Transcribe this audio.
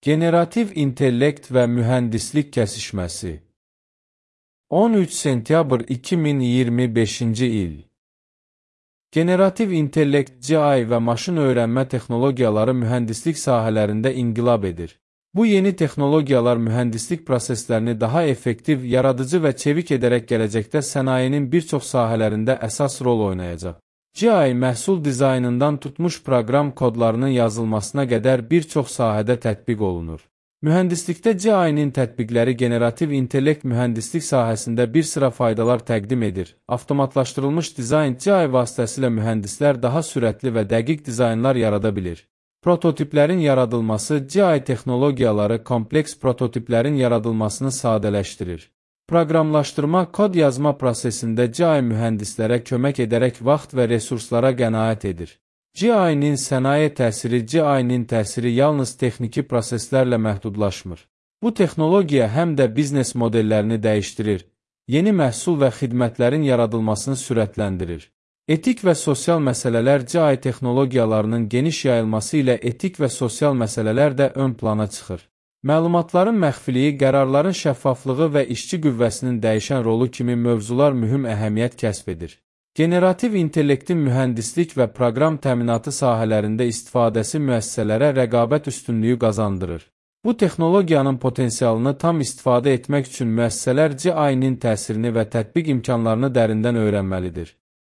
Generativ intellekt və mühəndislik kəsişməsi. 13 sentyabr 2025-ci il. Generativ intellekt, GI və maşın öyrənmə texnologiyaları mühəndislik sahələrində inqilab edir. Bu yeni texnologiyalar mühəndislik proseslərini daha effektiv, yaradıcı və çevik edərək gələcəkdə sənayenin bir çox sahələrində əsas rol oynayacaq. GI məhsul dizaynından tutmuş proqram kodlarının yazılmasına qədər bir çox sahədə tətbiq olunur. Mühəndislikdə GI-nin tətbiqləri generativ intellekt mühəndislik sahəsində bir sıra faydalar təqdim edir. Avtomatlaşdırılmış dizayn GI vasitəsilə mühəndislər daha sürətli və dəqiq dizaynlar yarada bilir. Prototiplərin yaradılması GI texnologiyaları kompleks prototiplərin yaradılmasını sadələşdirir. Proqramlaşdırma, kod yazma prosesində GI mühəndislərə kömək edərək vaxt və resurslara qənaət edir. GI-nin sənaye təsiri, GI-nin təsiri yalnız texniki proseslərlə məhdudlaşmır. Bu texnologiya həm də biznes modellərini dəyişdirir, yeni məhsul və xidmətlərin yaradılmasını sürətləndirir. Etik və sosial məsələlər GI texnologiyalarının geniş yayılması ilə etik və sosial məsələlər də ön plana çıxır. Məlumatların məxfiliyi, qərarların şəffaflığı və işçi qüvvəsinin dəyişən rolu kimi mövzular mühüm əhəmiyyət kəsb edir. Generativ intellektin mühəndislik və proqram təminatı sahələrində istifadəsi müəssisələrə rəqabət üstünlüyü qazandırır. Bu texnologiyanın potensialını tam istifadə etmək üçün müəssisələr GI-nin təsirini və tətbiq imkanlarını dərindən öyrənməlidir.